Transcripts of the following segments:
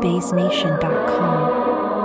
BaseNation.com.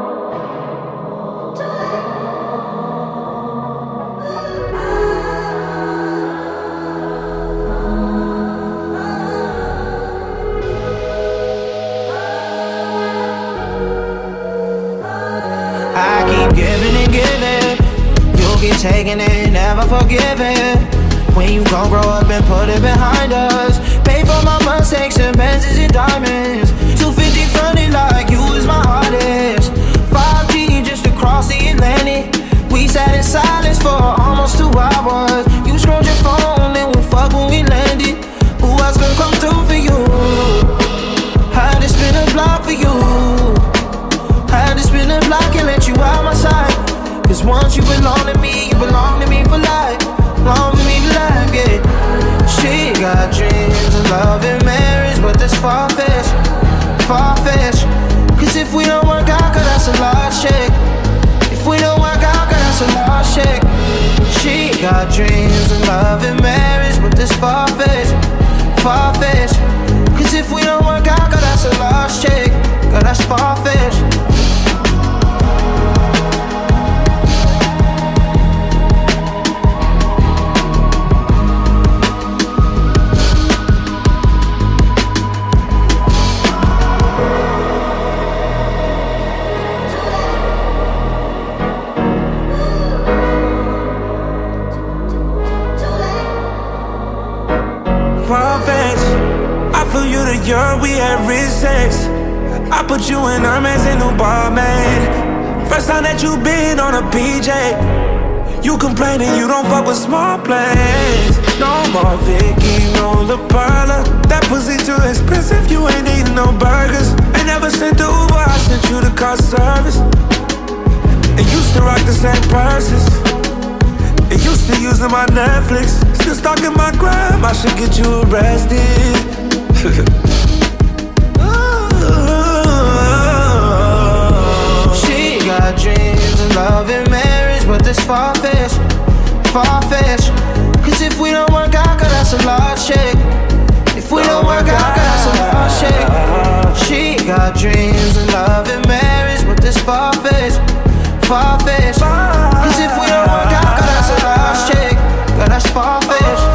I keep giving and giving, you'll keep taking it, never forgiving. When you gon' grow up and put it behind us, pay for my mistakes and Benzes and diamonds. 250 fronted like you was my hardest. 5G just across the Atlantic. We sat in silence for almost 2 hours. You scrolled your phone and we fuck when we landed. Who else gonna come through for you? Had to spin a block for you. Had to spin a block and let you out my sight. Cause once you belong to me, you belong to me for life. Belong to me for life, yeah. She got dreams of love and marriage, but that's far-fetched, far-fetched. Cause if we don't work out, cause that's a large check. If we don't work out, cause that's a large check. She got dreams of love and marriage, but that's far-fetched, far-fetched. Cause if we don't work out, cause that's a large check. Cause that's far-fetched. I flew you to Europe, we had rich sex. I put you in Hermes and new barmaid. First time that you been on a PJ. You complaining you don't fuck with small planes. No more Vicky, no La Perla. That pussy too expensive, you ain't eating no burgers. Ain't never sent the Uber, I sent you the car service. And used to rock the same purses. And used to using my Netflix. Still stalking my gram, I should get you arrested. She got dreams of love and marriage, but that's far-fetched, far-fetched. Cause if we don't work out, cause that's a large check. If we don't work out, cause that's a large check. She got dreams of love and marriage, but that's far-fetched, far-fetched. Cause if we don't work out, cause that's a large check. Cause that's far-fetched.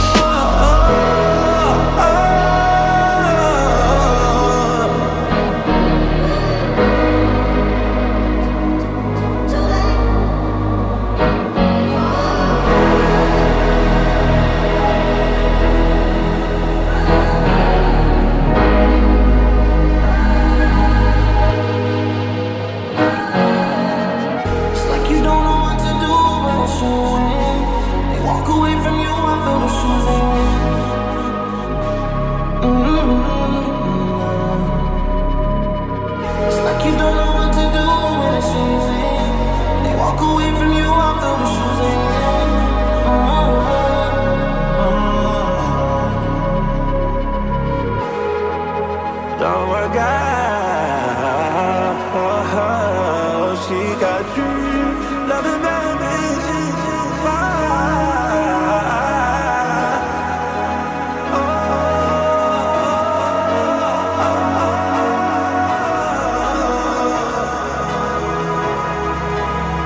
Don't work out. She got dreams, loving marriage,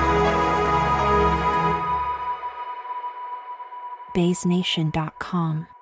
BaseNation.com.